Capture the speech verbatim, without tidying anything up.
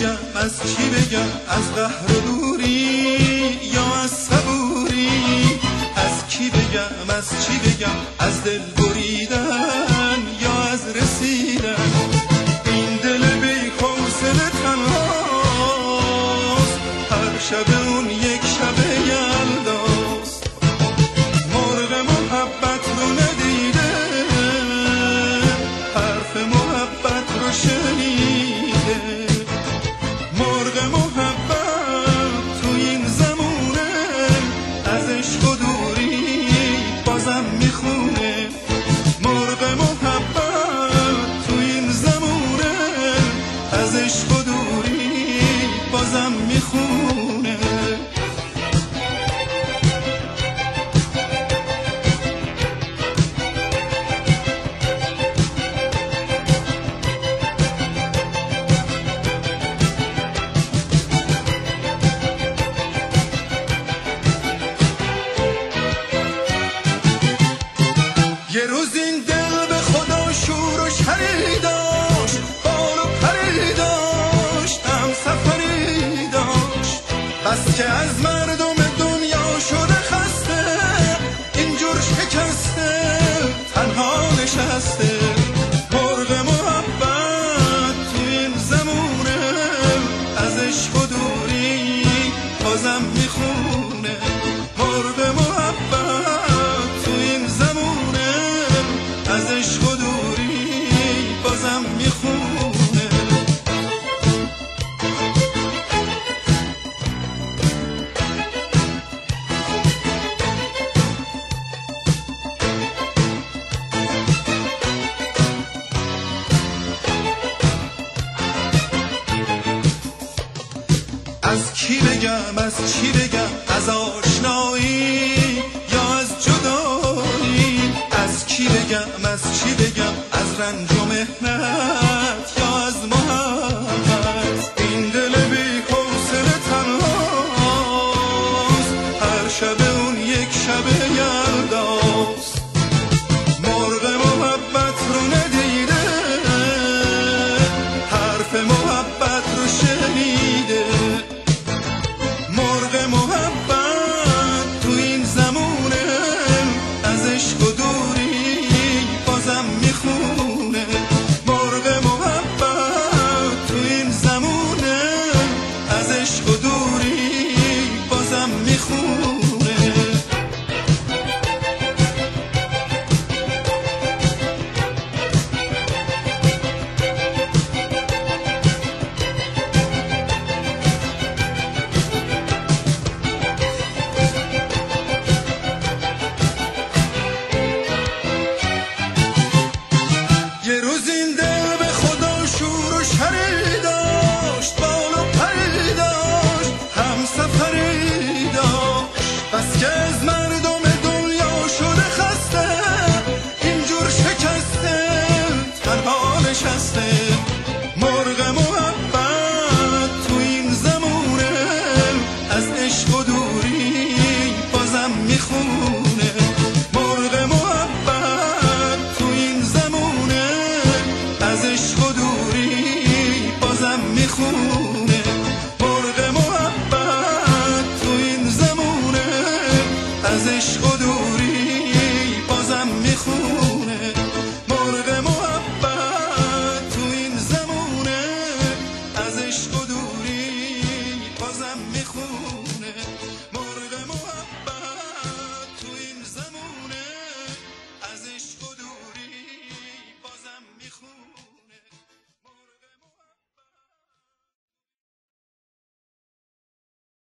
بگم از چی بگم، از قهر و دوری یا از صبوری؟ از کی بگم از چی بگم، از دل بریدن یا از رسیدن؟ این دل بی حوصله تنهاست، هر شب اون یک شب یلداست. مرغ محبت رو ندیده، حرف محبت رو شنیده. مرغ محبت تو این زمونه، از عشق و دوری بازم میخونه. مرغ محبت تو این زمونه، از عشق و دوری بازم میخونه. یه روز این دل به خدا شور و شری داشت، بال و پری داشت، هم سفری داشت. بس که از مردم دنیا شده خسته، اینجور شکسته تنها نشسته. مرغ محبت تو این زمونه، از عشق و دوری بازم میخونه. مرغ محبت تو این زمونه، از عشق و دوری بازم میخونه. از کی بگم از چی بگم، از آشنایی یا از جدایی؟ از کی بگم از چی بگم، از رنج و محنت یا از محبت؟ این دل بی حوصله تنهاست، هر شب اون یک شب یلداست. مرغ محبت رو ندیده، حرف محبت رو شنیده. مرغ محبت تو این زمونه، از عشق و دوری بازم میخونه. مرغ محبت تو این زمونه، از عشق و دوری بازم میخونه. یه روز این دل به خدا شور و شری داشت، بال و پری داشت، هم سفری داشت. بس که از مردم دنیا شده خسته، اینجور شکسته تنها نشسته. مرغ محبت تو این زمونه، از عشق و دوری بازم میخونه. مرغ محبت تو این زمونه، از عشق و دوری بازم میخونه. مرغ محبت تو این زمونه، از عشق و دوری